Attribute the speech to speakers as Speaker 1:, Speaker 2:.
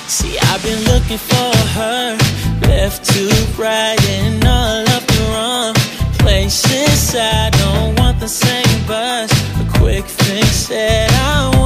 Speaker 1: See, I've been looking for her, left to right and all of the wrong places. I don't want the same bus, a quick fix that I want.